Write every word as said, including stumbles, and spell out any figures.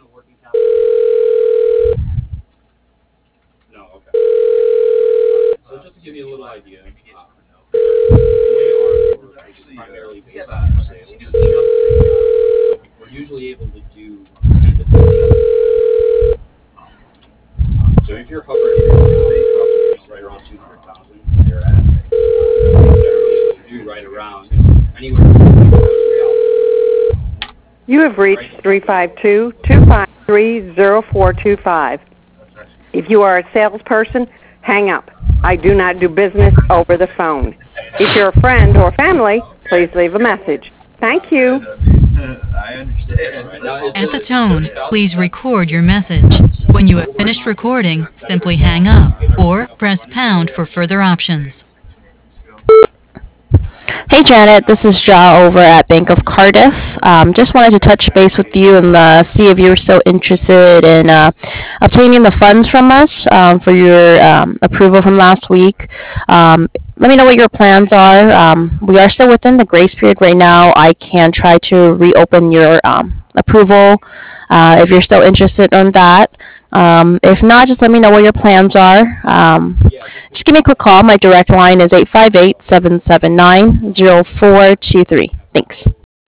on the working capital. No, okay. So just to give you a little idea, uh, we are primarily based on sales. We're usually able to do so if you're hovering right around two hundred thousand, you're at generally do right around anywhere. You have reached three five two, two five three, zero four two five. If you are a salesperson, hang up. I do not do business over the phone. If you're a friend or family, please leave a message. Thank you. I understand. At the tone, please record your message. When you have finished recording, simply hang up or press pound for further options. Hey Janet, this is Ja over at Bank of Cardiff. Um, just wanted to touch base with you and uh, see if you were still interested in uh, obtaining the funds from us um, for your um, approval from last week. Um, let me know what your plans are. Um, we are still within the grace period right now. I can try to reopen your um, approval uh, if you're still interested in that. Um, if not, just let me know what your plans are. Um, just give me a quick call. My direct line is eight five eight, seven seven nine, zero four two three. Thanks.